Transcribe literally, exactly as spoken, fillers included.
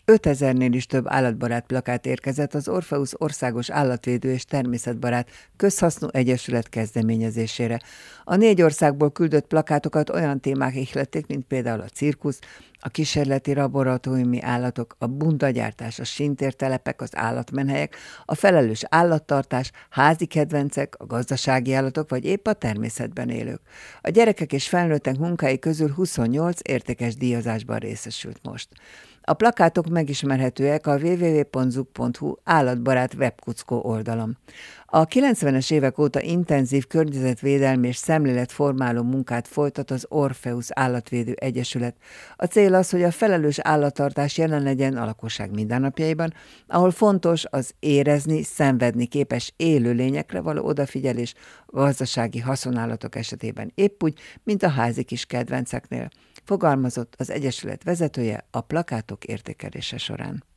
ötezernél is több állatbarát plakát érkezett az Orpheus Országos Állatvédő és Természetbarát Közhasznú Egyesület kezdeményezésére. A négy országból küldött plakátokat olyan témák ihlették, mint például a cirkusz, a kísérleti laboratóriumi állatok, a bundagyártás, a sintértelepek, az állatmenhelyek, a felelős állattartás, házi kedvencek, a gazdasági állatok vagy épp a természetben élők. A gyerekek és felnőttek munkái közül huszonnyolc értékes díjazásban részesült most. A plakátok megismerhetőek a double-u double-u double-u pont zug pont hu állatbarát webkuckó oldalon. A kilencvenes évek óta intenzív környezetvédelmi és szemléletformáló munkát folytat az Orpheus Állatvédő Egyesület. A cél az, hogy a felelős állattartás jelen legyen a lakosság mindennapjaiban, ahol fontos az érezni, szenvedni képes élőlényekre való odafigyelés gazdasági haszonállatok esetében épp úgy, mint a házi kis kedvenceknél, fogalmazott az Egyesület vezetője a plakátok értékelése során.